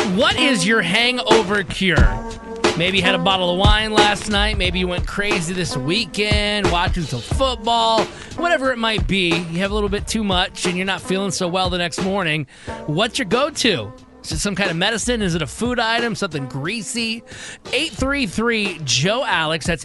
What is your hangover cure? Maybe you had a bottle of wine last night. Maybe you went crazy this weekend, watching some football. Whatever it might be, you have a little bit too much and you're not feeling so well the next morning. What's your go-to? Is it some kind of medicine? Is it a food item? Something greasy? 833-JOE-ALEX. That's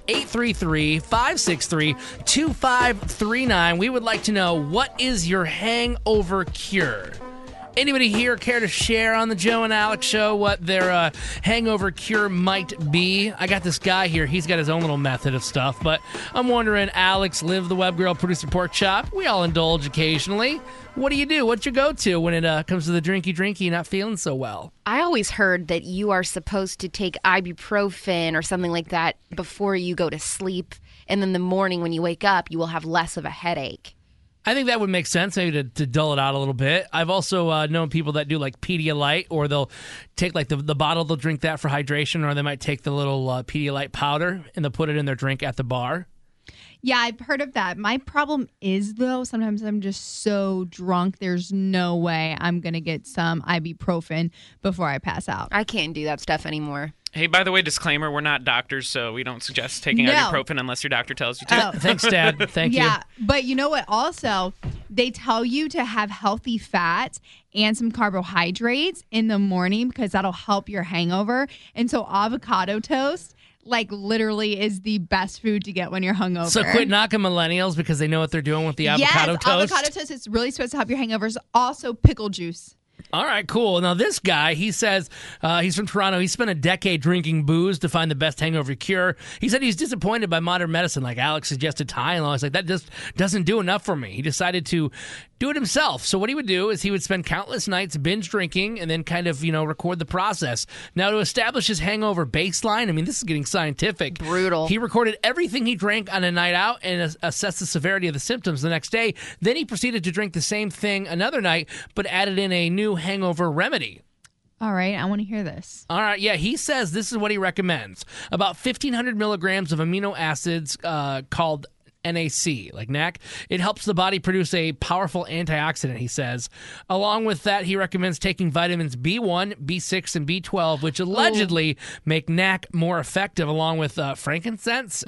833-563-2539. We would like to know, what is your hangover cure? Anybody here care to share on the Joe and Alex show what their hangover cure might be? I got this guy here. He's got his own little method of stuff, but I'm wondering, Alex, Liv the Web Girl, Producer Pork Chop, we all indulge occasionally. What do? What's your go-to when it comes to the drinky, not feeling so well? I always heard that you are supposed to take ibuprofen or something like that before you go to sleep, and then the morning when you wake up, you will have less of a headache. I think that would make sense, maybe to dull it out a little bit. I've also known people that do like Pedialyte, or they'll take like the bottle, they'll drink that for hydration, or they might take the little Pedialyte powder and they'll put it in their drink at the bar. Yeah, I've heard of that. My problem is, though, sometimes I'm just so drunk, there's no way I'm going to get some ibuprofen before I pass out. I can't do that stuff anymore. Hey, by the way, disclaimer, we're not doctors, so we don't suggest taking ibuprofen unless your doctor tells you to. Thanks, Dad. Thank you. Yeah, but you know what? Also, they tell you to have healthy fats and some carbohydrates in the morning because that'll help your hangover. And so avocado toast, like, literally is the best food to get when you're hungover. So quit knocking millennials because they know what they're doing with the avocado toast. Avocado toast is really supposed to help your hangovers. Also, pickle juice. All right, cool. Now, this guy, he says he's from Toronto. He spent a decade drinking booze to find the best hangover cure. He said he's disappointed by modern medicine, like Alex suggested Tylenol. He's like, that just doesn't do enough for me. He decided to do it himself. So what he would do is he would spend countless nights binge drinking and then kind of, record the process. Now, to establish his hangover baseline, I mean, this is getting scientific. Brutal. He recorded everything he drank on a night out and assessed the severity of the symptoms the next day. Then he proceeded to drink the same thing another night, but added in a new hangover remedy. All right, I want to hear this. All right, yeah, he says this is what he recommends. About 1,500 milligrams of amino acids called NAC, like NAC. It helps the body produce a powerful antioxidant, he says. Along with that, he recommends taking vitamins B1, B6, and B12, which allegedly make NAC more effective, along with frankincense,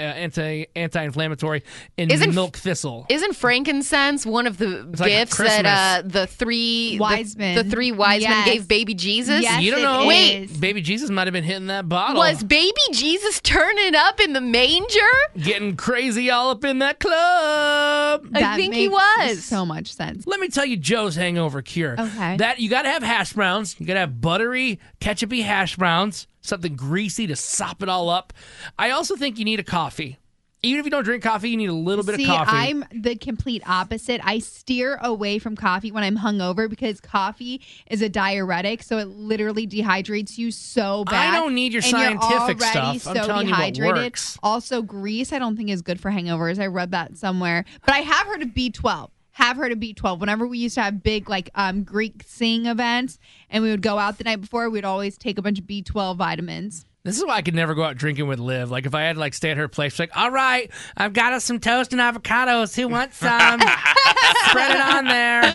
anti-inflammatory, and milk thistle. Isn't frankincense one of the gifts like that the three wise men gave baby Jesus? Yes, you don't know. Wait, baby Jesus might have been hitting that bottle. Was baby Jesus turning up in the manger? Getting crazy all up in that club. I think he was. So much sense. Let me tell you Joe's hangover cure. Okay. That you got to have hash browns. You got to have buttery, ketchupy hash browns. Something greasy to sop it all up. I also think you need a coffee. Even if you don't drink coffee, you need a little bit of coffee. I'm the complete opposite. I steer away from coffee when I'm hungover because coffee is a diuretic, so it literally dehydrates you so bad. I don't need your and scientific you're already stuff. I'm so telling dehydrated. you what works. Also, grease I don't think is good for hangovers. I read that somewhere. But I have heard of B12. Whenever we used to have big Greek sing events and we would go out the night before, we'd always take a bunch of B12 vitamins. This is why I could never go out drinking with Liv. Like, if I had to, stay at her place, she's like, all right, I've got us some toast and avocados. Who wants some? Spread it on there.